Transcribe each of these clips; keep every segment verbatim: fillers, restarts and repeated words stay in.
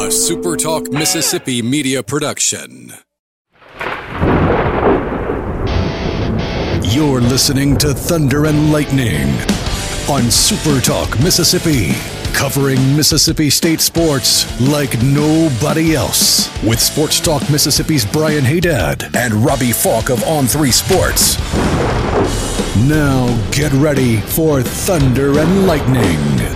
A Super Talk Mississippi media production. You're listening to Thunder and Lightning on Super Talk Mississippi, covering Mississippi State sports like nobody else. With Sports Talk Mississippi's Brian Haydad and Robbie Falk of On three Sports. Now get ready for Thunder and Lightning.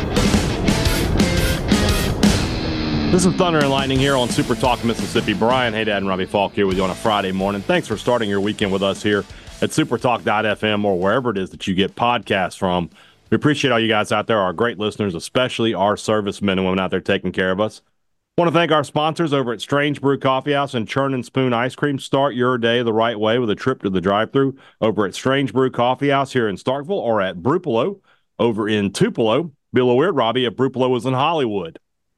This is Thunder and Lightning here on Super Talk Mississippi. Brian Haydad and Robbie Falk here with you on a Friday morning. Thanks for starting your weekend with us here at supertalk dot f m or wherever it is that you get podcasts from. We appreciate all you guys out there, our great listeners, especially our servicemen and women out there taking care of us. Want to thank our sponsors over at Strange Brew Coffee House and Churn and Spoon Ice Cream. Start your day the right way with a trip to the drive-thru over at Strange Brew Coffee House here in Starkville or at Brupolo over in Tupelo. Be a little weird, Robbie, if Brupolo was in Hollywood.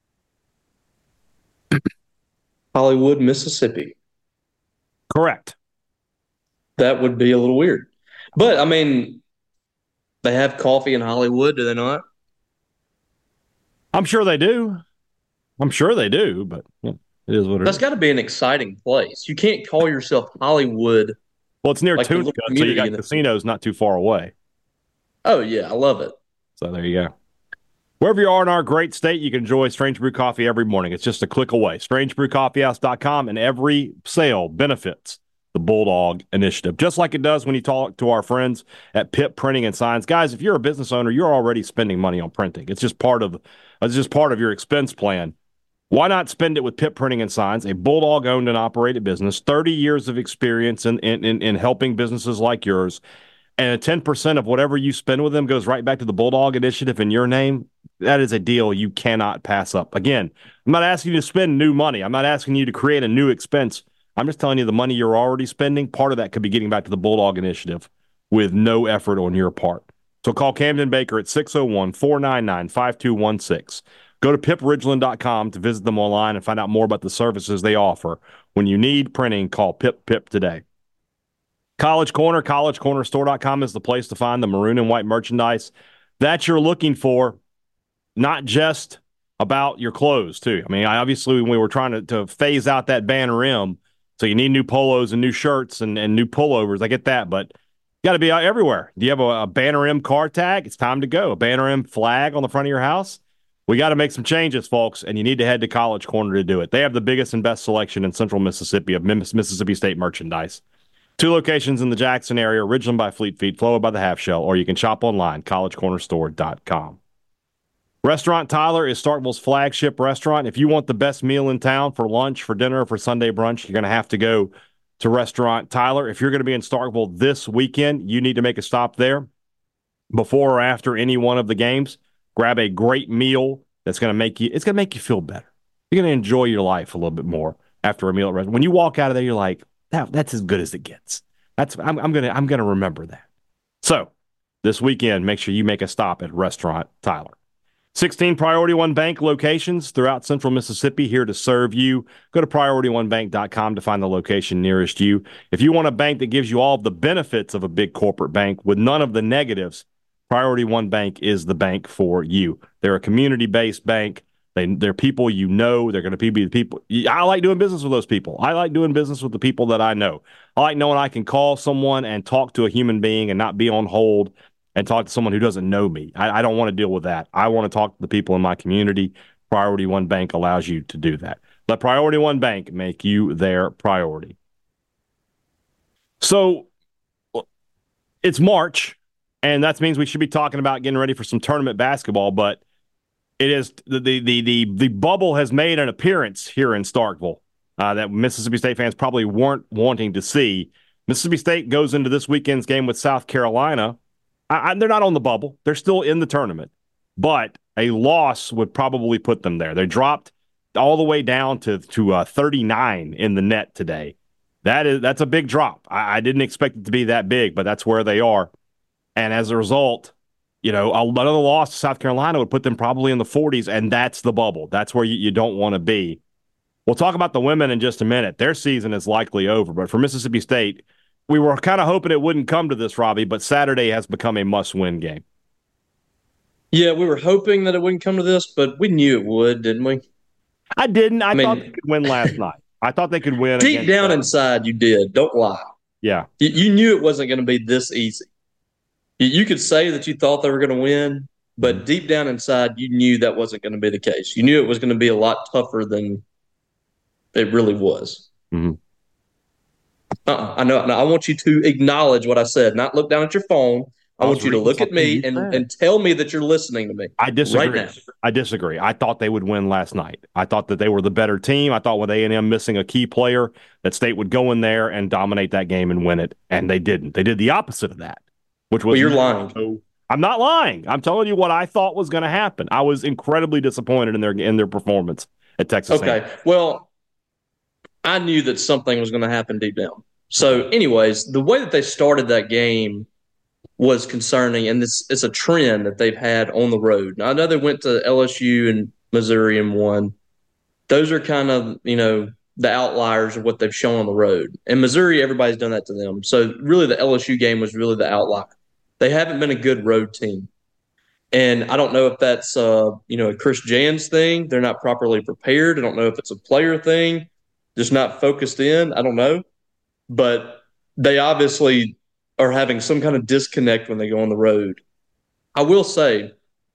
Hollywood, Mississippi. Correct. That would be a little weird. But, I mean, they have coffee in Hollywood, do they not? I'm sure they do. I'm sure they do, but yeah, it is what it That's is. got to be an exciting place. You can't call yourself Hollywood. Well, it's near like Tunica, so you got casinos not too far away. Oh, yeah, I love it. So there you go. Wherever you are in our great state, you can enjoy Strange Brew Coffee every morning. It's just a click away. strange brew coffee house dot com, and every sale benefits the Bulldog Initiative, just like it does when you talk to our friends at Pitt Printing and Signs. Guys, if you're a business owner, you're already spending money on printing. It's just part of it's just part of your expense plan. Why not spend it with Pitt Printing and Signs, a Bulldog-owned and operated business, thirty years of experience in, in, in, in helping businesses like yours, and ten percent of whatever you spend with them goes right back to the Bulldog Initiative in your name? That is a deal you cannot pass up. Again, I'm not asking you to spend new money. I'm not asking you to create a new expense. I'm just telling you the money you're already spending, part of that could be getting back to the Bulldog Initiative with no effort on your part. So call Camden Baker at six oh one, four nine nine, five two one six. Go to pip ridgeland dot com to visit them online and find out more about the services they offer. When you need printing, call Pip Pip today. College Corner, college corner store dot com is the place to find the maroon and white merchandise that you're looking for, not just about your clothes, too. I mean, obviously, we were trying to, to phase out that banner M, so you need new polos and new shirts and, and new pullovers. I get that, but you got to be out everywhere. Do you have a, a banner M car tag? It's time to go. A banner M flag on the front of your house? We got to make some changes, folks, and you need to head to College Corner to do it. They have the biggest and best selection in central Mississippi of Mississippi State merchandise. Two locations in the Jackson area, Ridgeland by Fleet Feet, Flowood by the Half Shell, or you can shop online, college corner store dot com. Restaurant Tyler is Starkville's flagship restaurant. If you want the best meal in town for lunch, for dinner, or for Sunday brunch, you're going to have to go to Restaurant Tyler. If you're going to be in Starkville this weekend, you need to make a stop there before or after any one of the games. Grab a great meal that's going to make you, it's going to make you feel better. You're going to enjoy your life a little bit more after a meal at restaurant. When you walk out of there, you're like, that, that's as good as it gets. That's I'm, I'm going to I'm going to remember that. So this weekend, make sure you make a stop at Restaurant Tyler. sixteen Priority One Bank locations throughout central Mississippi here to serve you. Go to priority one bank dot com to find the location nearest you. If you want a bank that gives you all of the benefits of a big corporate bank with none of the negatives, Priority One Bank is the bank for you. They're a community-based bank. They, they're people you know. They're going to be the people. I like doing business with those people. I like doing business with the people that I know. I like knowing I can call someone and talk to a human being and not be on hold and talk to someone who doesn't know me. I, I don't want to deal with that. I want to talk to the people in my community. Priority One Bank allows you to do that. Let Priority One Bank make you their priority. So it's March, and that means we should be talking about getting ready for some tournament basketball, but it is the the the the, the bubble has made an appearance here in Starkville uh, that Mississippi State fans probably weren't wanting to see. Mississippi State goes into this weekend's game with South Carolina. I, I, they're not on the bubble. They're still in the tournament. But a loss would probably put them there. They dropped all the way down to, to uh, thirty-nine in the net today. That is, that's a big drop. I, I didn't expect it to be that big, but that's where they are. And as a result, you know, another loss to South Carolina would put them probably in the forties, and that's the bubble. That's where you, you don't want to be. We'll talk about the women in just a minute. Their season is likely over. But for Mississippi State, we were kind of hoping it wouldn't come to this, Robbie, but Saturday has become a must-win game. Yeah, we were hoping that it wouldn't come to this, but we knew it would, didn't we? I didn't. I, I mean, thought they could win last night. I thought they could win. Deep down them. inside, you did. Don't lie. Yeah. You, you knew it wasn't going to be this easy. You, you could say that you thought they were going to win, but mm-hmm. deep down inside, you knew that wasn't going to be the case. You knew it was going to be a lot tougher than it really was. Mm-hmm. Uh-uh. I know. I want you to acknowledge what I said, not look down at your phone. I, I want you to look at me and, and tell me that you're listening to me. I disagree. Right now. I disagree. I thought they would win last night. I thought that they were the better team. I thought with A and M missing a key player, that State would go in there and dominate that game and win it, and they didn't. They did the opposite of that, which was. Well, you're lying. So, I'm not lying. I'm telling you what I thought was going to happen. I was incredibly disappointed in their in their performance at Texas Okay. A and M. Well, I knew that something was going to happen deep down. So, anyways, the way that they started that game was concerning, and this it's a trend that they've had on the road. Now, I know they went to L S U and Missouri and won. Those are kind of, you know, the outliers of what they've shown on the road. And Missouri, everybody's done that to them. So, really, the L S U game was really the outlier. They haven't been a good road team. And I don't know if that's, uh, you know, a Chris Jans thing. They're not properly prepared. I don't know if it's a player thing, just not focused in. I don't know. But they obviously are having some kind of disconnect when they go on the road. I will say,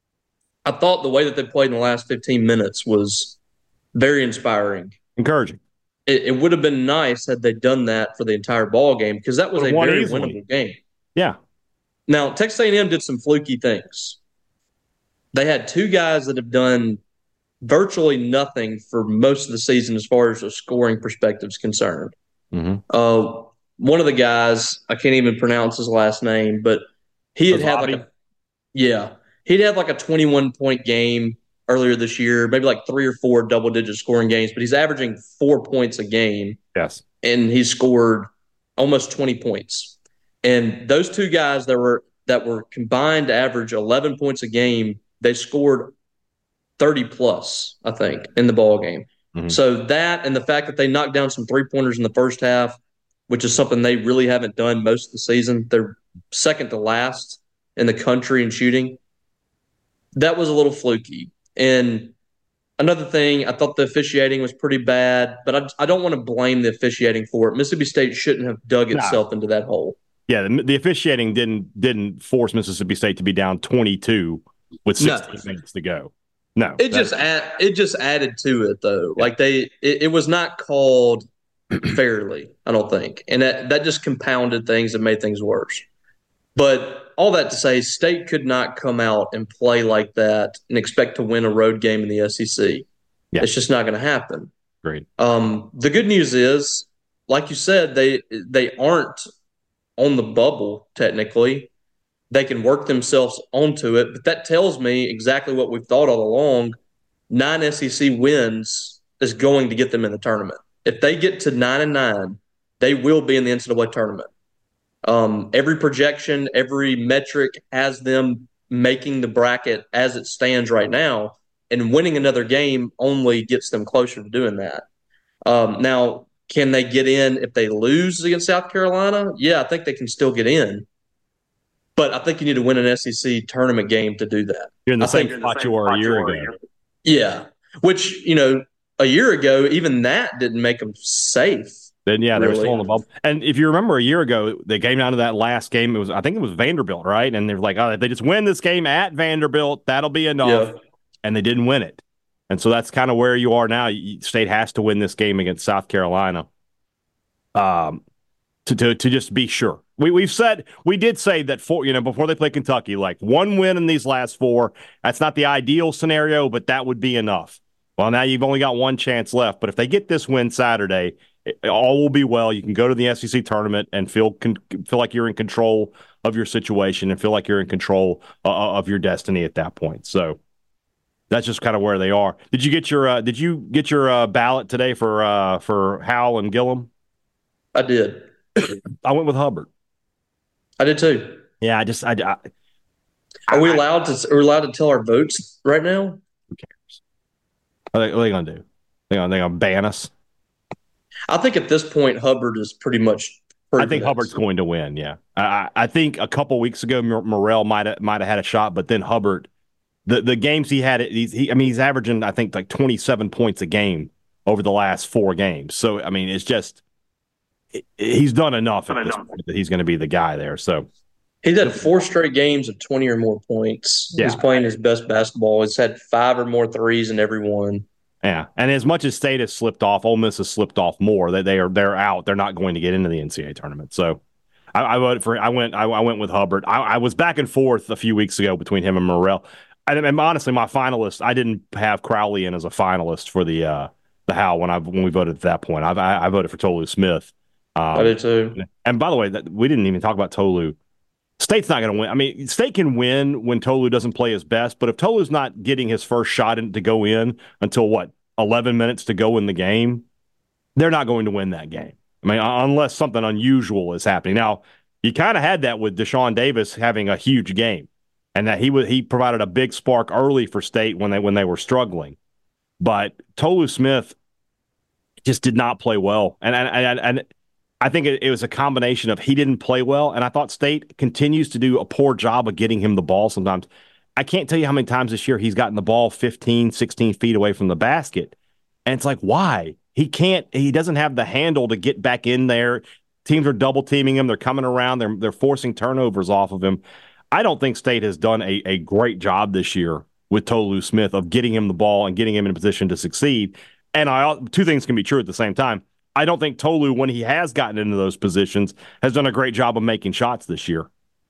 I thought the way that they played in the last fifteen minutes was very inspiring. Encouraging. It, it would have been nice had they done that for the entire ball game, because that was a very easily. winnable game. Yeah. Now, Texas A and M did some fluky things. They had two guys that have done virtually nothing for most of the season as far as a scoring perspective is concerned. Mm-hmm. Uh, one of the guys, I can't even pronounce his last name, but he had had like a yeah, he'd had like a twenty-one point game earlier this year, maybe like three or four double digit scoring games, but he's averaging four points a game. Yes, and he scored almost twenty points. And those two guys that were that were combined to average eleven points a game, they scored thirty plus, I think, in the ball game. Mm-hmm. So that and the fact that they knocked down some three pointers in the first half, which is something they really haven't done most of the season. They're second to last in the country in shooting. That was a little fluky. And another thing, I thought the officiating was pretty bad, but I, I don't want to blame the officiating for it. Mississippi State shouldn't have dug itself nah. into that hole. Yeah, the, the officiating didn't didn't force Mississippi State to be down twenty-two with sixteen no. minutes to go. No, it just add, it just added to it though. Yeah. Like they, it, it was not called fairly, I don't think, and that that just compounded things and made things worse. But all that to say, State could not come out and play like that and expect to win a road game in the S E C. Yeah. It's just not going to happen. Great. Um, the good news is, like you said, they they aren't on the bubble technically. They can work themselves onto it, but that tells me exactly what we've thought all along. Nine S E C wins is going to get them in the tournament. If they get to nine and nine, they will be in the N C double A tournament. Um, every projection, every metric has them making the bracket as it stands right now, and winning another game only gets them closer to doing that. Um, now, can they get in if they lose against South Carolina? Yeah, I think they can still get in. But I think you need to win an S E C tournament game to do that. You're in the I same spot you were a year ago. Yeah, which, you know, a year ago, even that didn't make them safe. Then, yeah, they really. were still in the bubble. And if you remember a year ago, they came down to that last game. It was, I think it was Vanderbilt, right? And they were like, oh, if they just win this game at Vanderbilt, that'll be enough. Yeah. And they didn't win it. And so that's kind of where you are now. State has to win this game against South Carolina um, to, to to just be sure. We, we've said, we did say that for, you know, before they play Kentucky, like one win in these last four, that's not the ideal scenario, but that would be enough. Well, now you've only got one chance left, but if they get this win Saturday, it, all will be well. You can go to the S E C tournament and feel con- feel like you're in control of your situation and feel like you're in control uh, of your destiny at that point. So that's just kind of where they are. Did you get your uh, Did you get your uh, ballot today for uh, for Howell and Gillum? I did. I went with Hubbard. I did too. Yeah, I just I, I are we allowed to are we allowed to tell our votes right now? Who cares? What are they, what are they gonna do? They gonna they gonna ban us? I think at this point Hubbard is pretty much. I think Hubbard's going to win. Yeah, I I think a couple weeks ago Morrell might have might have had a shot, but then Hubbard the the games he had, he's, he, I mean, he's averaging, I think, like twenty-seven points a game over the last four games. So, I mean, it's just, he's done enough at this point that he's going to be the guy there. So he's had four straight games of twenty or more points. Yeah. He's playing his best basketball. He's had five or more threes in every one. Yeah, and as much as State has slipped off, Ole Miss has slipped off more. That they, they are they're out. They're not going to get into the N C double A tournament. So I, I voted for. I went. I, I went with Hubbard. I, I was back and forth a few weeks ago between him and Morrell. And, and honestly, my finalist, I didn't have Crowley in as a finalist for the uh, the Howl when I when we voted at that point. I, I, I voted for Tolu Smith. Um, I did too. And by the way, that, we didn't even talk about Tolu. State's not going to win. I mean, State can win when Tolu doesn't play his best, but if Tolu's not getting his first shot in, to go in until what, eleven minutes to go in the game, they're not going to win that game. I mean, unless something unusual is happening. Now, you kind of had that with Deshaun Davis having a huge game, and that he was he provided a big spark early for State when they when they were struggling. But Tolu Smith just did not play well, and and and. and I think it, it was a combination of he didn't play well, and I thought State continues to do a poor job of getting him the ball sometimes. I can't tell you how many times this year he's gotten the ball fifteen, sixteen feet away from the basket. And it's like, why? He can't, he doesn't have the handle to get back in there. Teams are double teaming him. They're coming around. They're, they're forcing turnovers off of him. I don't think State has done a, a great job this year with Tolu Smith of getting him the ball and getting him in a position to succeed. And I, two things can be true at the same time. I don't think Tolu, when he has gotten into those positions, has done a great job of making shots this year.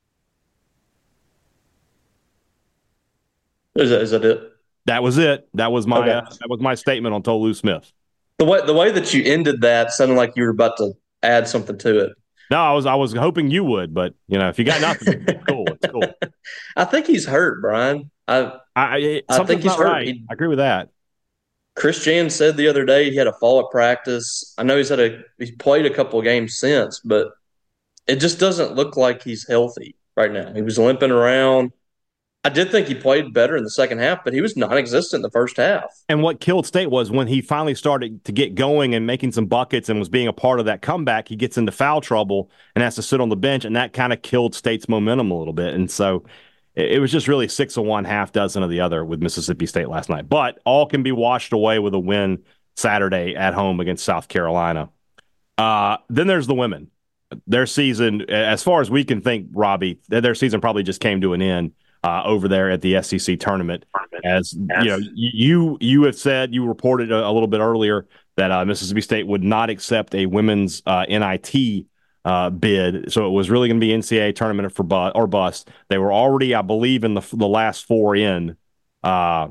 Is that, is that it? That was it. That was my Okay. uh, that was my statement on Tolu Smith. The way the way that you ended that sounded like you were about to add something to it. No, I was I was hoping you would, but you know, if you got nothing, it's cool. It's cool. I think he's hurt, Brian. I I, I think he's not hurt. right. He- I agree with that. Chris Jan said the other day he had a fall at practice. I know he's had a he's played a couple of games since, but it just doesn't look like he's healthy right now. He was limping around. I did think he played better in the second half, but he was non-existent in the first half. And what killed State was when he finally started to get going and making some buckets and was being a part of that comeback, he gets into foul trouble and has to sit on the bench, and that kind of killed State's momentum a little bit. And so it was just really six of one, half dozen of the other with Mississippi State last night. But all can be washed away with a win Saturday at home against South Carolina. Uh, then there's the women. Their season, as far as we can think, Robbie, their season probably just came to an end uh, over there at the S E C tournament. As you know, you you have said, you reported a, a little bit earlier that uh, Mississippi State would not accept a women's uh, N I T uh, bid, so it was really going to be N C double A tournament for bu- or bust. They were already, I believe, in the the last four in. Uh,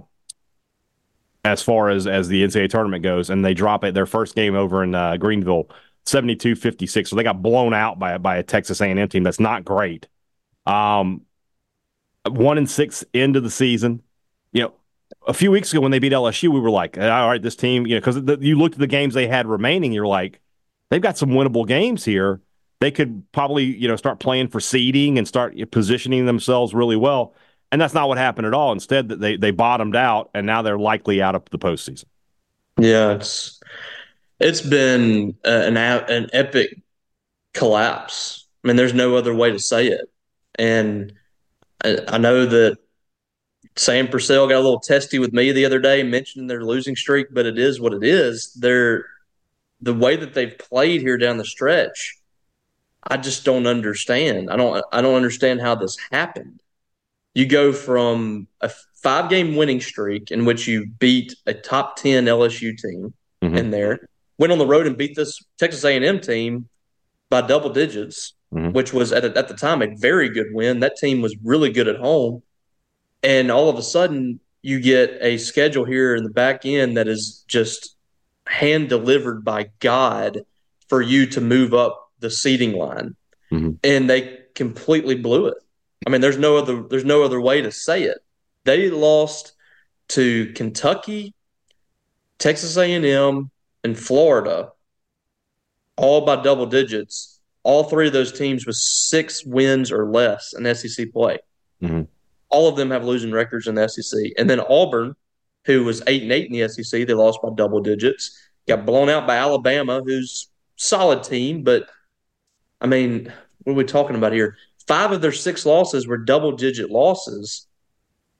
as far as, as the N C double A tournament goes, and they drop it their first game over in uh, Greenville, seventy-two fifty-six. So they got blown out by, by a Texas A and M team that's not great. Um, one and six into the season. You know, a few weeks ago when they beat L S U, we were like, all right, this team, you know, because you looked at the games they had remaining, you're like, they've got some winnable games here. They could probably, you know, start playing for seeding and start positioning themselves really well. And that's not what happened at all. Instead, they they bottomed out, and now they're likely out of the postseason. Yeah, it's it's been an an epic collapse. I mean, there's no other way to say it. And I, I know that Sam Purcell got a little testy with me the other day, mentioning their losing streak, but it is what it is. They're the way that they've played here down the stretch. I just don't understand. I don't. I don't understand how this happened. You go from a five-game winning streak in which you beat a top ten L S U team Mm-hmm. in there, went on the road and beat this Texas A and M team by double digits, Mhm. which was at, a, at the time a very good win. That team was really good at home. And all of a sudden, you get a schedule here in the back end that is just hand-delivered by God for you to move up the seeding line. Mhm. And they completely blew it. I mean, there's no other there's no other way to say it. They lost to Kentucky, Texas A and M, and Florida, all by double digits. All three of those teams with six wins or less in S E C play. Mhm. All of them have losing records in the S E C. And then Auburn, who was eight and eight in the S E C, they lost by double digits. Got blown out by Alabama, who's a solid team, but I mean, what are we talking about here? Five of their six losses were double-digit losses,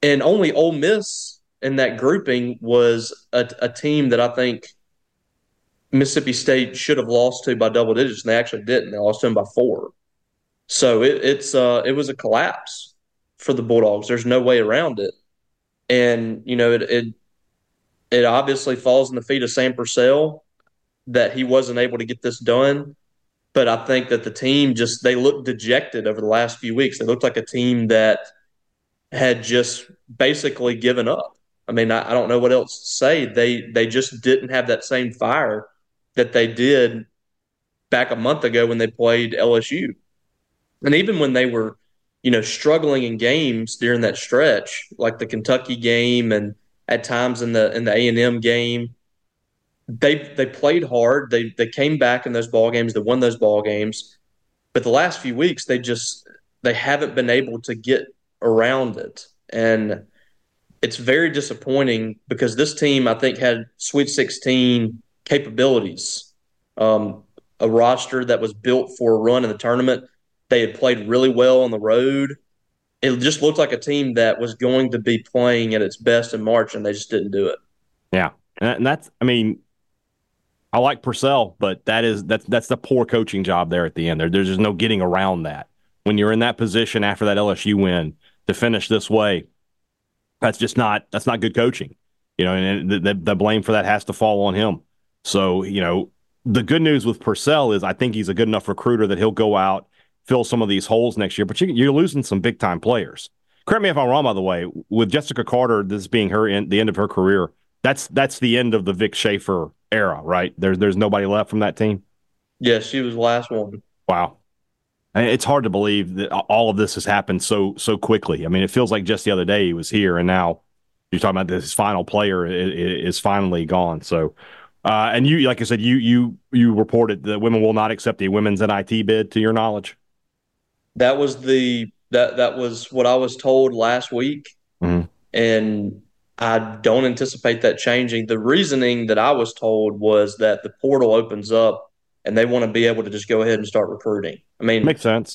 And only Ole Miss in that grouping was a, a team that I think Mississippi State should have lost to by double digits, and they actually didn't. They lost to them by four. So it, it's uh, it was a collapse for the Bulldogs. There's no way around it. And you know, it it, it obviously falls in the feet of Sam Purcell that he wasn't able to get this done. But I think that the team just they looked dejected over the last few weeks. They looked like a team that had just basically given up. I mean, I, I don't know what else to say. They they just didn't have that same fire that they did back a month ago when they played L S U. And even when they were, you know, struggling in games during that stretch, like the Kentucky game and at times in the in the A and M game, they they played hard. They they came back in those ball games. They won those ball games. But the last few weeks, they just they haven't been able to get around it, and it's very disappointing because this team, I think, had Sweet sixteen capabilities, um, a roster that was built for a run in the tournament. They had played really well on the road. It just looked like a team that was going to be playing at its best in March, and they just didn't do it. Yeah, and that's, I mean, I like Purcell, but that is that's that's the poor coaching job there at the end. There, there's just no getting around that. When you're in that position after that L S U win to finish this way, that's just not that's not good coaching. You know, and the, the, the blame for that has to fall on him. So, you know, the good news with Purcell is I think he's a good enough recruiter that he'll go out, fill some of these holes next year. But you, you're losing some big time players. Correct me if I'm wrong, by the way. With Jessica Carter, this being her in, the end of her career, that's that's the end of the Vic Schaefer era, right? There's there's nobody left from that team. Yes, she was the last one. Wow. And it's hard to believe that all of this has happened so so quickly. I mean, it feels like just the other day he was here, and now you're talking about this final player is, is finally gone. So, uh, and you, like I said, you you you reported that women will not accept a women's N I T bid, to your knowledge. That was the that that was what I was told last week, mm-hmm. and I don't anticipate that changing. The reasoning that I was told was that the portal opens up and they want to be able to just go ahead and start recruiting. I mean, makes sense.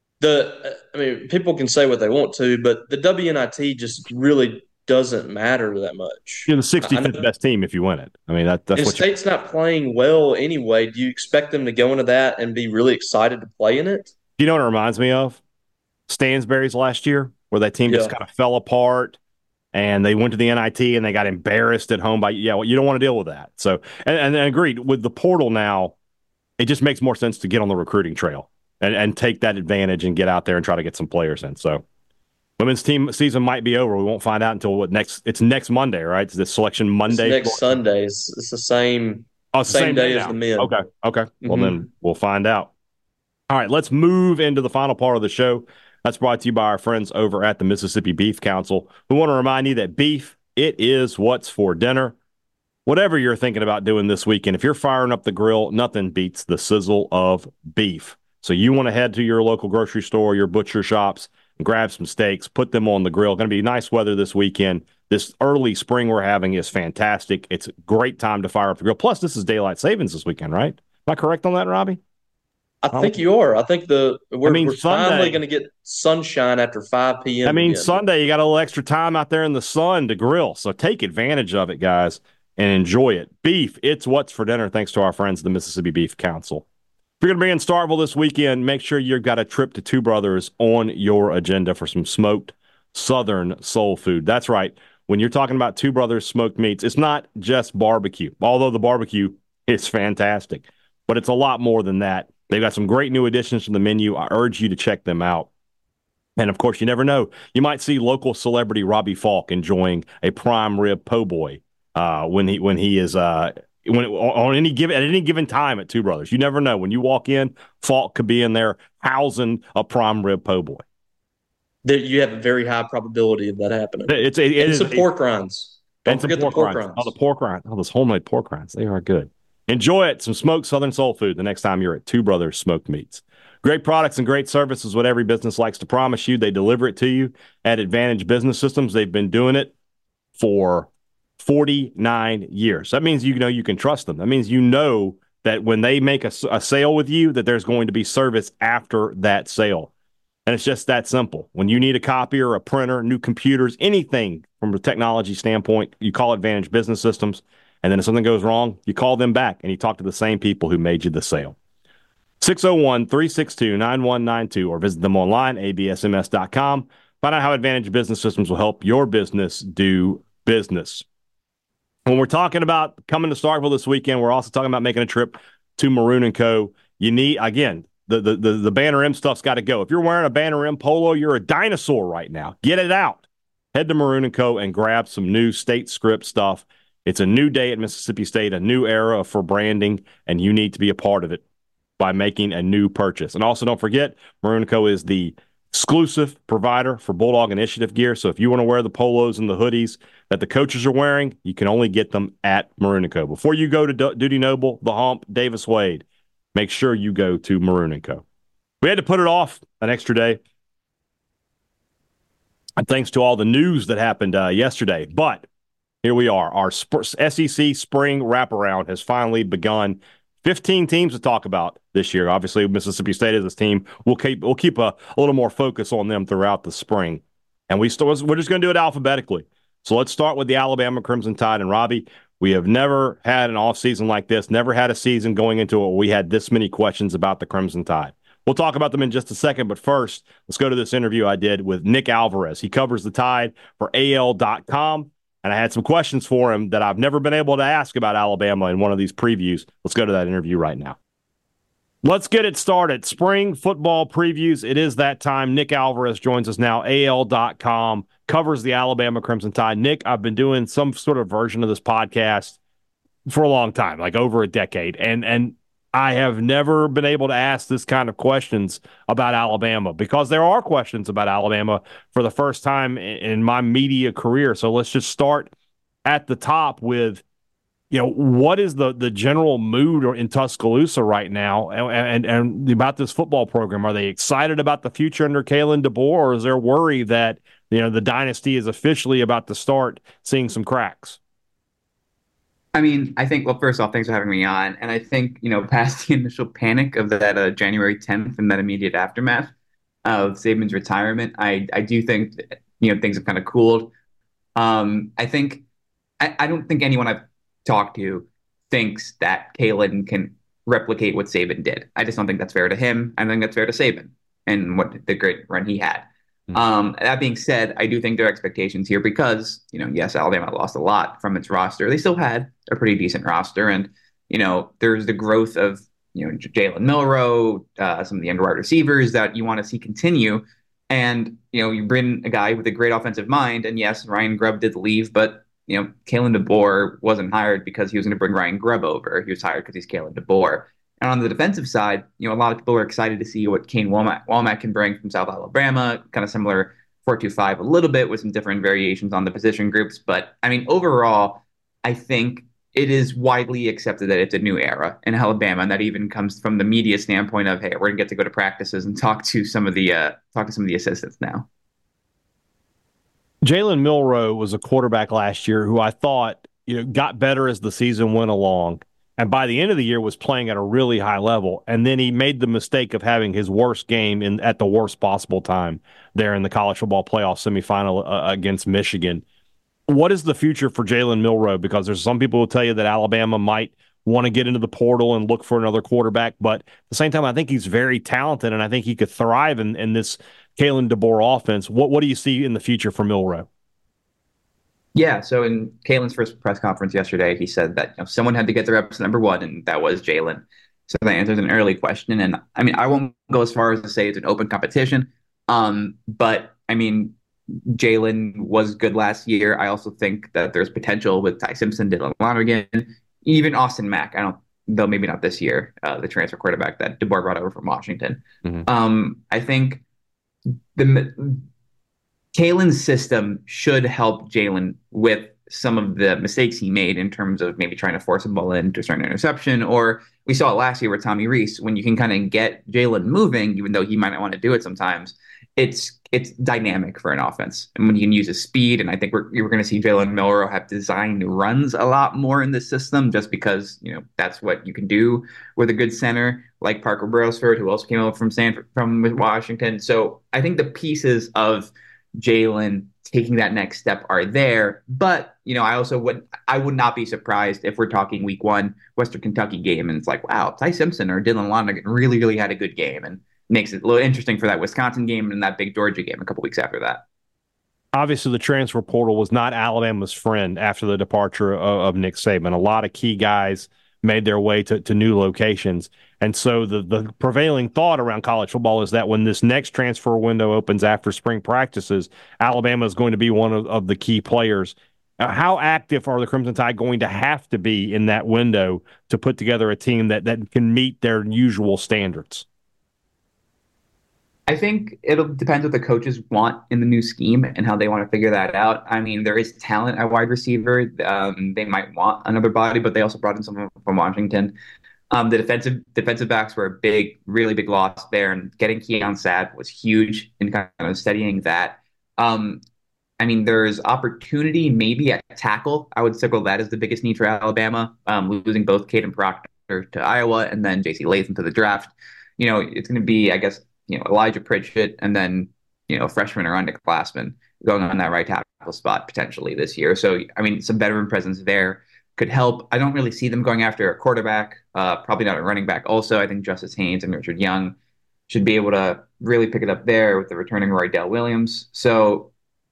The I mean, people can say what they want to, but the W N I T just really doesn't matter that much. You're the sixty-fifth best team if you win it. I mean, that, that's and what State's not playing well anyway. Do you expect them to go into that and be really excited to play in it? You know what it reminds me of? Stansbury's last year, where that team yeah. just kind of fell apart. And they went to the N I T and they got embarrassed at home by, yeah, well, you don't want to deal with that. So, and, and agreed, with the portal now, it just makes more sense to get on the recruiting trail and, and take that advantage and get out there and try to get some players in. So, women's team season might be over. We won't find out until what next, it's next Monday, right? It's the selection Monday. It's next Sunday. It's, it's the same, oh, it's the same, same day, day as the men. Okay. Okay. Mm-hmm. Well, then we'll find out. All right, let's move into the final part of the show. That's brought to you by our friends over at the Mississippi Beef Council. We want to remind you that beef, it is what's for dinner. Whatever you're thinking about doing this weekend, if you're firing up the grill, nothing beats the sizzle of beef. So you want to head to your local grocery store, your butcher shops, and grab some steaks, put them on the grill. Going to be nice weather this weekend. This early spring we're having is fantastic. It's a great time to fire up the grill. Plus, this is daylight savings this weekend, right? Am I correct on that, Robbie? I think you are. I think the we're, I mean, we're Sunday, finally going to get sunshine after five p.m. I mean, again. Sunday, you got a little extra time out there in the sun to grill. So take advantage of it, guys, and enjoy it. Beef, it's what's for dinner, thanks to our friends, the Mississippi Beef Council. If you're going to be in Starkville this weekend, make sure you've got a trip to Two Brothers on your agenda for some smoked Southern soul food. That's right. When you're talking about Two Brothers smoked meats, it's not just barbecue, although the barbecue is fantastic, but it's a lot more than that. They've got some great new additions to the menu. I urge you to check them out. And, of course, you never know. You might see local celebrity Robbie Falk enjoying a prime rib po' boy uh, when he when he is uh, when on any given at any given time at Two Brothers. You never know. When you walk in, Falk could be in there housing a prime rib po' boy. That you have a very high probability of that happening. It's it, it and some is, pork rinds. Don't forget pork the pork rinds. rinds. Oh, the pork rinds. Oh, those homemade pork rinds. They are good. Enjoy it. Some smoked Southern soul food the next time you're at Two Brothers Smoked Meats. Great products and great service is what every business likes to promise you. They deliver it to you at Advantage Business Systems. They've been doing it for forty-nine years. That means you know you can trust them. That means you know that when they make a, a sale with you, that there's going to be service after that sale. And it's just that simple. When you need a copier, a printer, new computers, anything from a technology standpoint, you call Advantage Business Systems. And then if something goes wrong, you call them back and you talk to the same people who made you the sale. six oh one, three six two, nine one nine two or visit them online, a b s m s dot com. Find out how Advantage Business Systems will help your business do business. When we're talking about coming to Starkville this weekend, we're also talking about making a trip to Maroon and Co. You need, again, the the the, the Banner M stuff's got to go. If you're wearing a Banner M polo, you're a dinosaur right now. Get it out. Head to Maroon and Co. and grab some new State Script stuff. It's a new day at Mississippi State, a new era for branding, and you need to be a part of it by making a new purchase. And also don't forget, Maroon and Co. is the exclusive provider for Bulldog Initiative gear. So if you want to wear the polos and the hoodies that the coaches are wearing, you can only get them at Maroon and Co. Before you go to D- Duty Noble, The Hump, Davis Wade, make sure you go to Maroon and Co. We had to put it off an extra day. And thanks to all the news that happened uh, yesterday. But here we are. Our sp- S E C spring wraparound has finally begun. fifteen teams to talk about this year. Obviously, Mississippi State is this team. We'll keep we'll keep a, a little more focus on them throughout the spring. And we still, we're just going to do it alphabetically. So let's start with the Alabama Crimson Tide. And Robbie, we have never had an offseason like this, never had a season going into it where we had this many questions about the Crimson Tide. We'll talk about them in just a second, but first, let's go to this interview I did with Nick Alvarez. He covers the Tide for A L dot com, and I had some questions for him that I've never been able to ask about Alabama in one of these previews. Let's go to that interview right now. Let's get it started. Spring football previews. It is that time. Nick Alvarez joins us now. A L dot com covers the Alabama Crimson Tide. Nick, I've been doing some sort of version of this podcast for a long time, like over a decade, and and I have never been able to ask this kind of questions about Alabama because there are questions about Alabama for the first time in my media career. So let's just start at the top with, you know, what is the the general mood in Tuscaloosa right now and, and, and about this football program? Are they excited about the future under Kalen DeBoer, or is there worry that, you know, the dynasty is officially about to start seeing some cracks? I mean, I think, well, first off, thanks for having me on. And I think, you know, past the initial panic of that uh, January tenth and that immediate aftermath of Saban's retirement, I, I do think, that, you know, things have kind of cooled. Um, I think, I, I don't think anyone I've talked to thinks that Kalen can replicate what Saban did. I just don't think that's fair to him. I think that's fair to Saban and what the great run he had. Mm-hmm. Um, that being said, I do think there are expectations here because, you know, yes, Alabama lost a lot from its roster. They still had a pretty decent roster. And, you know, there's the growth of, you know, Jalen Milroe, uh, some of the younger wide receivers that you want to see continue. And, you know, you bring a guy with a great offensive mind. And yes, Ryan Grubb did leave, but, you know, Kalen DeBoer wasn't hired because he was going to bring Ryan Grubb over. He was hired because he's Kalen DeBoer. And on the defensive side, you know, a lot of people are excited to see what Kane Womack, Womack can bring from South Alabama, kind of similar four two five a little bit with some different variations on the position groups. But, I mean, overall, I think it is widely accepted that it's a new era in Alabama, and that even comes from the media standpoint of, hey, we're going to get to go to practices and talk to some of the uh, talk to some of the assistants now. Jalen Milroe was a quarterback last year who I thought, you know, got better as the season went along. And by the end of the year was playing at a really high level. And then he made the mistake of having his worst game in at the worst possible time there in the college football playoff semifinal uh, against Michigan. What is the future for Jalen Milroe? Because there's some people who tell you that Alabama might want to get into the portal and look for another quarterback. But at the same time, I think he's very talented, and I think he could thrive in, in this Kalen DeBoer offense. What, what do you see in the future for Milroe? Yeah, so in Kalen's first press conference yesterday, he said that, you know, someone had to get the reps number one, and that was Jalen. So that answers an early question. And I mean, I won't go as far as to say it's an open competition, um, but I mean, Jalen was good last year. I also think that there's potential with Ty Simpson, Dylan Lonergan, even Austin Mack. I don't, though maybe not this year, uh, the transfer quarterback that DeBoer brought over from Washington. Mm-hmm. Um, I think the Kalen's system should help Jalen with some of the mistakes he made in terms of maybe trying to force a ball into a certain interception. Or we saw it last year with Tommy Rees, when you can kind of get Jalen moving, even though he might not want to do it sometimes, it's it's dynamic for an offense, and when you can use his speed, and I think we're we're going to see Jalen Milroe have designed runs a lot more in this system, just because you know that's what you can do with a good center like Parker Brailsford, who also came over from Stanford from Washington. So I think the pieces of Jalen taking that next step are there, but you know I also would I would not be surprised if we're talking Week One Western Kentucky game, and it's like, wow, Ty Simpson or Dylan Lonergan really really had a good game, and makes it a little interesting for that Wisconsin game and that big Georgia game a couple weeks after that. Obviously, the transfer portal was not Alabama's friend after the departure of, of Nick Saban. A lot of key guys made their way to, to new locations. And so the, the prevailing thought around college football is that when this next transfer window opens after spring practices, Alabama is going to be one of, of the key players. Uh, how active are the Crimson Tide going to have to be in that window to put together a team that, that can meet their usual standards? I think it'll depend what the coaches want in the new scheme and how they want to figure that out. I mean, there is talent at wide receiver. Um, they might want another body, but they also brought in someone from Washington. Um, the defensive defensive backs were a big, really big loss there, and getting Keon Sabb was huge in kind of steadying that. Um, I mean, there's opportunity maybe at tackle. I would circle that as the biggest need for Alabama, um, losing both Caden Proctor to Iowa and then J C Latham to the draft. You know, it's going to be, I guess, you know, Elijah Pritchett and then, you know, freshman or underclassmen going on that right tackle spot potentially this year. So, I mean, some veteran presence there could help. I don't really see them going after a quarterback, uh, probably not a running back. Also, I think Justice Haynes and Richard Young should be able to really pick it up there with the returning Roydell Williams. So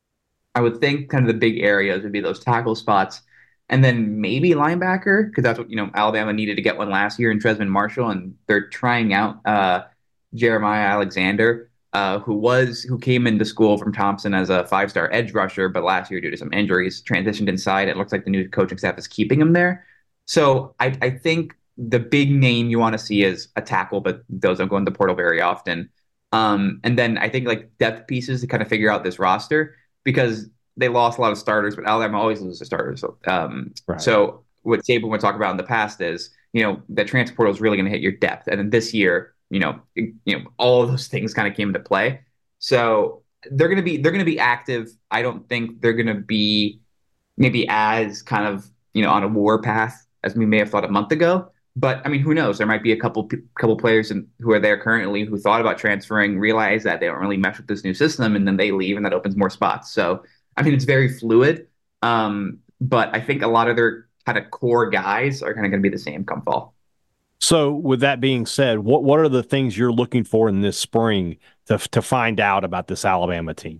I would think kind of the big areas would be those tackle spots. And then maybe linebacker, because that's what, you know, Alabama needed to get one last year in Tresman Marshall, and they're trying out uh, Jeremiah Alexander, uh, who was who came into school from Thompson as a five-star edge rusher, but last year due to some injuries transitioned inside. It looks like the new coaching staff is keeping him there. So I, I think the big name you want to see is a tackle, but those don't go in the portal very often. Um, and then I think like depth pieces to kind of figure out this roster, because they lost a lot of starters, but Alabama always loses the starters. So, um, right. so what Saban would talk about in the past is, you know, the transfer portal is really going to hit your depth. And then this year, you know, you know, all of those things kind of came into play. So they're going to be, they're going to be active. I don't think they're going to be maybe as kind of, you know, on a war path as we may have thought a month ago. But I mean, who knows? There might be a couple, couple players in, who are there currently who thought about transferring, realize that they don't really mesh with this new system, and then they leave, and that opens more spots. So, I mean, it's very fluid. Um, but I think a lot of their kind of core guys are kind of going to be the same come fall. So with that being said, what, what are the things you're looking for in this spring to to find out about this Alabama team?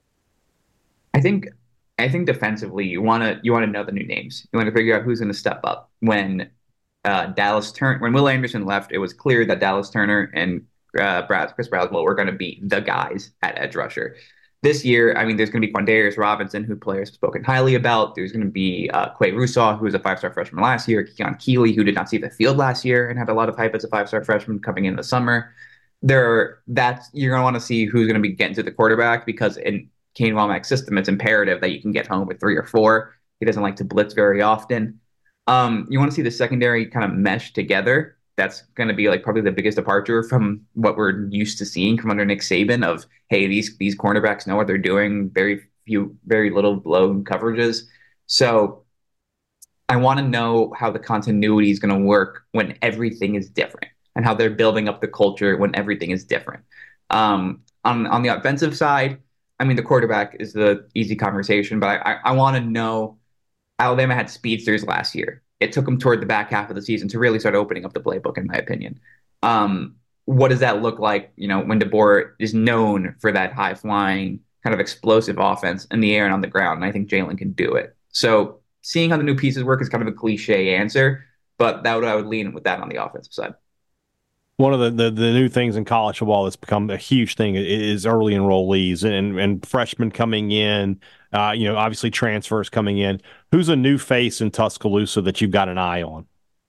I think I think defensively, you want to you want to know the new names. You want to figure out who's going to step up. When uh, Dallas Turner, when Will Anderson left, it was clear that Dallas Turner and uh, Brad, Chris Braswell were going to be the guys at edge rusher. This year, I mean, there's going to be Quandarius Robinson, who players have spoken highly about. There's going to be uh, Quay Russaw, who was a five-star freshman last year. Keon Keeley, who did not see the field last year and had a lot of hype as a five-star freshman coming in the summer. There, that's you're going to want to see who's going to be getting to the quarterback, because in Kane Wommack's system, it's imperative that you can get home with three or four. He doesn't like to blitz very often. Um, you want to see the secondary kind of mesh together. That's going to be like probably the biggest departure from what we're used to seeing from under Nick Saban of, hey, these these cornerbacks know what they're doing, very few, very little blown coverages. So I want to know how the continuity is going to work when everything is different, and how they're building up the culture when everything is different. Um, on, on the offensive side, I mean, the quarterback is the easy conversation, but I, I, I want to know, Alabama had speedsters last year. It took them toward the back half of the season to really start opening up the playbook, in my opinion. Um, what does that look like, you know, when DeBoer is known for that high-flying, kind of explosive offense in the air and on the ground? And I think Jalen can do it. So seeing how the new pieces work is kind of a cliche answer, but that would I would lean with that on the offensive side. One of the, the, the new things in college football that's become a huge thing is early enrollees and, and freshmen coming in, uh, you know, obviously transfers coming in. Who's a new face in Tuscaloosa that you've got an eye on?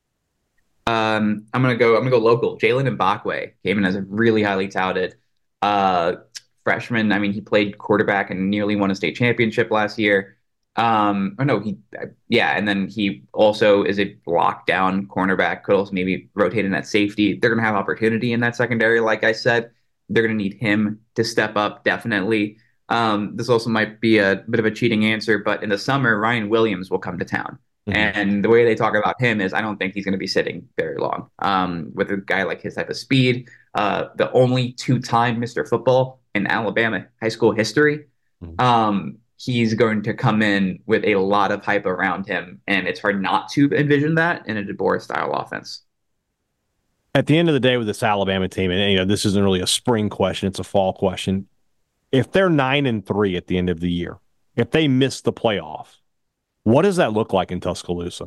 Um, I'm gonna go. I'm gonna go local. Jalen Mbakwe came in as a really highly touted uh, freshman. I mean, he played quarterback and nearly won a state championship last year. Um, or no, he, yeah, and then he also is a lockdown cornerback. Could also maybe rotate in that safety. They're gonna have opportunity in that secondary, like I said. they're going to need him to step up, definitely. Um, this also might be a bit of a cheating answer, but in the summer, Ryan Williams will come to town. Mm-hmm. And the way they talk about him is I don't think he's going to be sitting very long. Um, with a guy like his type of speed, uh, the only two-time Mister Football in Alabama high school history, mm-hmm. um, he's going to come in with a lot of hype around him, and it's hard not to envision that in a DeBoer-style offense. At the end of the day with this Alabama team, and you know this isn't really a spring question, it's a fall question. If they're nine and three at the end of the year, if they miss the playoff, what does that look like in Tuscaloosa?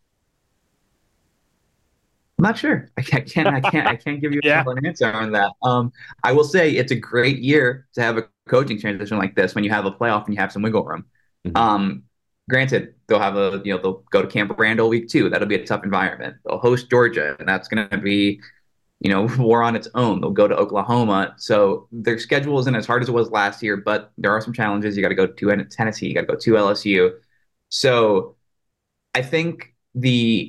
I'm not sure. I can't. I can't. I can't, I can't give you yeah. an answer on that. Um, I will say it's a great year to have a coaching transition like this when you have a playoff and you have some wiggle room. Mm-hmm. Um, granted, they'll have a you know they'll go to Camp Randall week two. That'll be a tough environment. They'll host Georgia, and that's going to be you know war on its own. They'll go to Oklahoma, so their schedule isn't as hard as it was last year, but there are some challenges. You got to go to Tennessee. You got to go to L S U. So I think the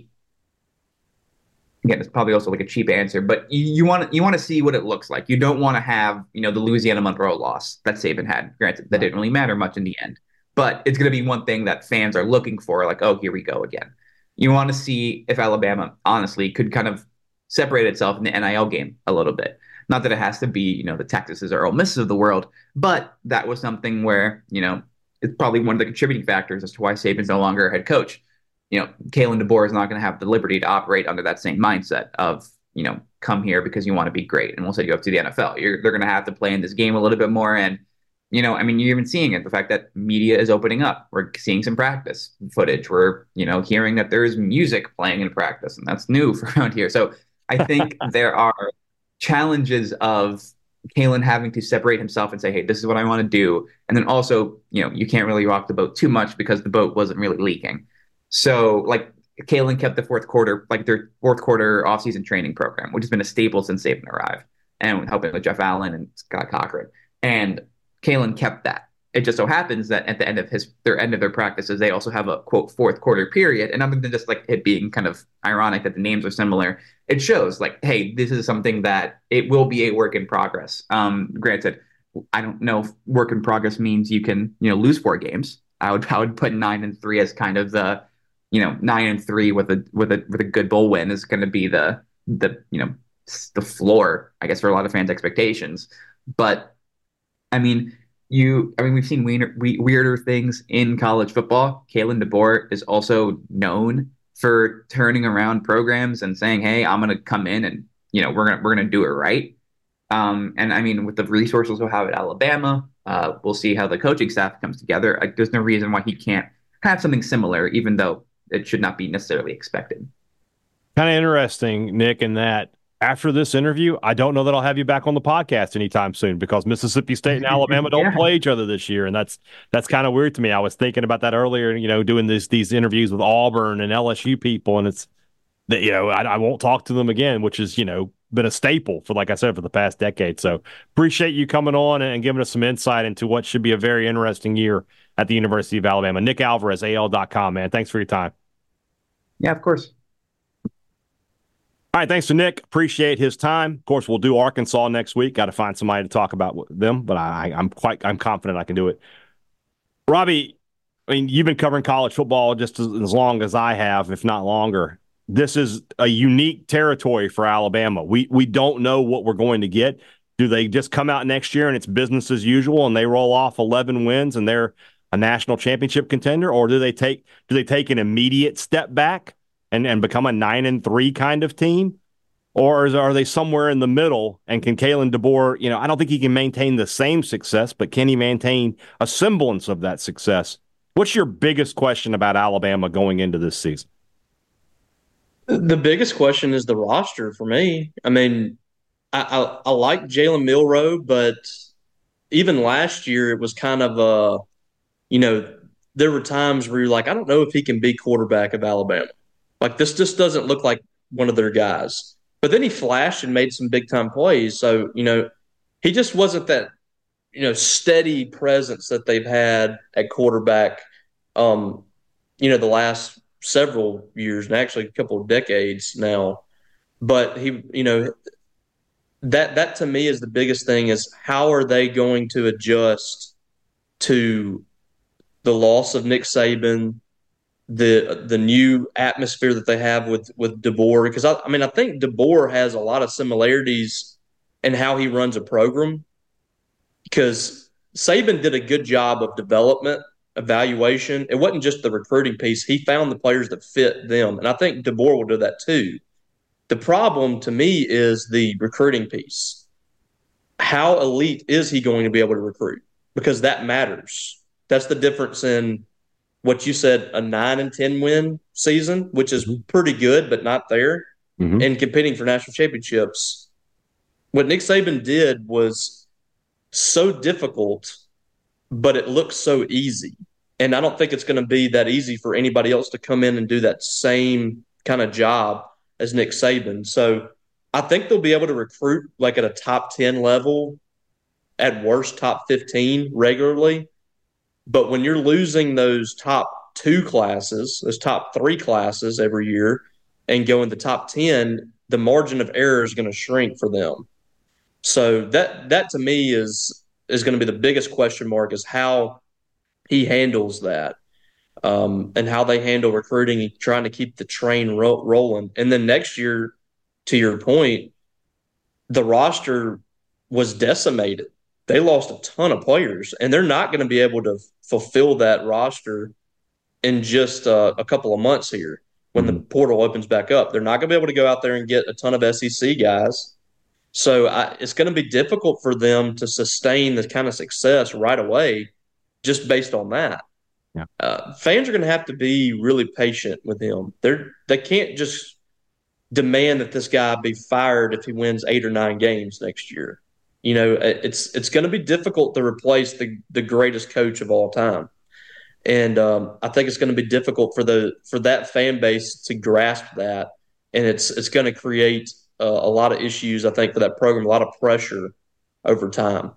Again, it's probably also like a cheap answer, but you want to you want to see what it looks like. You don't want to have you know the Louisiana Monroe loss that Saban had. Granted, that didn't really matter much in the end, but it's going to be one thing that fans are looking for. Like, oh, here we go again. You want to see if Alabama, honestly, could kind of separate itself in the N I L game a little bit. Not that it has to be you know the Texases or Ole Misses of the world, but that was something where you know it's probably one of the contributing factors as to why Saban's no longer a head coach. You know, Kalen DeBoer is not going to have the liberty to operate under that same mindset of, you know, come here because you want to be great and we'll send you up to the N F L. You're, they're going to have to play in this game a little bit more. And, you know, I mean, you're even seeing it, the fact that media is opening up. We're seeing some practice footage. We're, you know, hearing that there is music playing in practice, and that's new for around here. So I think there are challenges of Kalen having to separate himself and say, hey, this is what I want to do. And then also, you know, you can't really rock the boat too much because the boat wasn't really leaking. So, like, Kalen kept the fourth quarter, like their fourth quarter offseason training program, which has been a staple since Saban arrived, and helping with Jeff Allen and Scott Cochran. And Kalen kept that. It just so happens that at the end of his their end of their practices, they also have a quote fourth quarter period. And other than just like it being kind of ironic that the names are similar, it shows like, hey, this is something that it will be a work in progress. Um, granted, I don't know if work in progress means you can you know lose four games. I would I would put nine and three as kind of the you know, nine and three with a with a with a good bowl win is going to be the the you know the floor, I guess, for a lot of fans' expectations. But I mean, you, I mean, we've seen weirder, weirder things in college football. Kalen DeBoer is also known for turning around programs and saying, "Hey, I'm going to come in and you know we're gonna we're gonna do it right." Um, and I mean, with the resources we'll have at Alabama, uh, we'll see how the coaching staff comes together. Like, there's no reason why he can't have something similar, even though it should not be necessarily expected. Kind of interesting, Nick, in that after this interview, I don't know that I'll have you back on the podcast anytime soon because Mississippi State and Alabama don't yeah. play each other this year, and that's that's kind of weird to me. I was thinking about that earlier, you know, doing this these interviews with Auburn and L S U people, and it's that you know I, I won't talk to them again, which is you know been a staple for, like I said, for the past decade. So appreciate you coming on and giving us some insight into what should be a very interesting year at the University of Alabama. Nick Alvarez, A L dot com, man. Thanks for your time. Yeah, of course. All right, thanks to Nick. Appreciate his time. Of course, we'll do Arkansas next week. Got to find somebody to talk about them, but I, I'm quite I'm confident I can do it. Robbie, I mean, you've been covering college football just as, as long as I have, if not longer. This is a unique territory for Alabama. We we don't know what we're going to get. Do they just come out next year and it's business as usual and they roll off eleven wins and they're a national championship contender, or do they take do they take an immediate step back and, and become a nine and three kind of team? Or is, are they somewhere in the middle? And can Kalen DeBoer, you know, I don't think he can maintain the same success, but can he maintain a semblance of that success? What's your biggest question about Alabama going into this season? The biggest question is the roster for me. I mean, I, I, I like Jalen Milroe, but even last year it was kind of a, you know, there were times where you're like, I don't know if he can be quarterback of Alabama. Like, this just doesn't look like one of their guys. But then he flashed and made some big-time plays. So, you know, he just wasn't that, you know, steady presence that they've had at quarterback, um, you know, the last several years and actually a couple of decades now. But he, you know, that that to me is the biggest thing, is how are they going to adjust to the loss of Nick Saban, the the new atmosphere that they have with with DeBoer? Because I, I mean, I think DeBoer has a lot of similarities in how he runs a program, because Saban did a good job of development, evaluation. It wasn't just the recruiting piece. He found the players that fit them, and I think DeBoer will do that too. The problem to me is the recruiting piece. How elite is he going to be able to recruit? Because that matters. That's the difference in what you said, a nine and ten win season, which is pretty good, but not there, mm-hmm. and competing for national championships. What Nick Saban did was so difficult, but it looks so easy. And I don't think it's going to be that easy for anybody else to come in and do that same kind of job as Nick Saban. So I think they'll be able to recruit like at a top ten level, at worst top fifteen regularly. But when you're losing those top two classes, those top three classes every year, and going the top ten, the margin of error is going to shrink for them. So that that to me is is going to be the biggest question mark, is how he handles that, um, and how they handle recruiting and trying to keep the train ro- rolling. And then next year, to your point, the roster was decimated. They lost a ton of players, and they're not going to be able to fulfill that roster in just uh, a couple of months here when the portal opens back up. They're not going to be able to go out there and get a ton of S E C guys. So I, it's going to be difficult for them to sustain the kind of success right away just based on that. Yeah. Uh, fans are going to have to be really patient with him. They're, they can't just demand that this guy be fired if he wins eight or nine games next year. You know, it's it's going to be difficult to replace the, the greatest coach of all time. And um, I think it's going to be difficult for the for that fan base to grasp that. And it's it's going to create uh, a lot of issues, I think, for that program, a lot of pressure over time.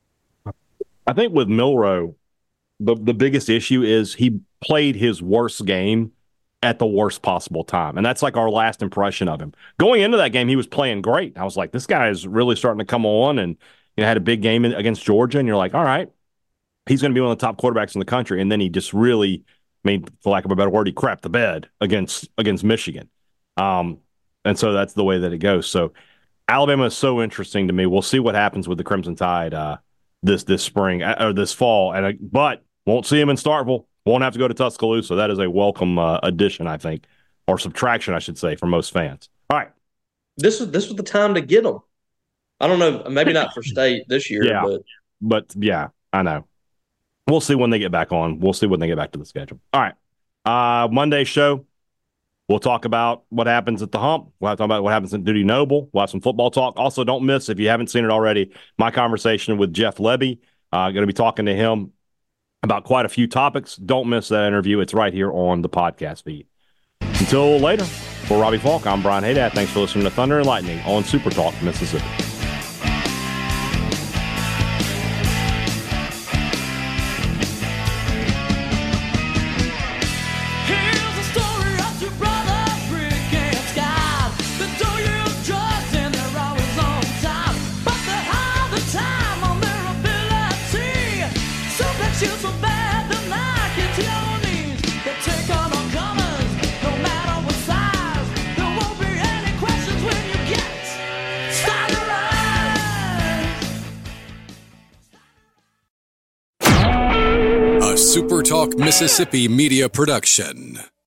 I think with Milroe, the, the biggest issue is he played his worst game at the worst possible time. And that's like our last impression of him. Going into that game, he was playing great. I was like, this guy is really starting to come on, and you know, had a big game in, against Georgia, and you're like, all right, he's going to be one of the top quarterbacks in the country. And then he just really, I mean, for lack of a better word, he crapped the bed against against Michigan. Um, and so that's the way that it goes. So Alabama is so interesting to me. We'll see what happens with the Crimson Tide uh, this this spring or this fall. And uh, but won't see him in Starkville. Won't have to go to Tuscaloosa. That is a welcome uh, addition, I think, or subtraction, I should say, for most fans. All right. This was this was the time to get them. I don't know, maybe not for state this year, yeah, but but yeah, I know. We'll see when they get back on. We'll see when they get back to the schedule. All right. Uh, Monday show, we'll talk about what happens at the Hump. We'll have to talk about what happens at Dudy Noble. We'll have some football talk. Also, don't miss, if you haven't seen it already, my conversation with Jeff Lebby. Uh, going to be talking to him about quite a few topics. Don't miss that interview. It's right here on the podcast feed. Until later, for Robbie Falk, I'm Brian Haydad. Thanks for listening to Thunder and Lightning on Super Talk Mississippi. Super Talk Mississippi Media Production.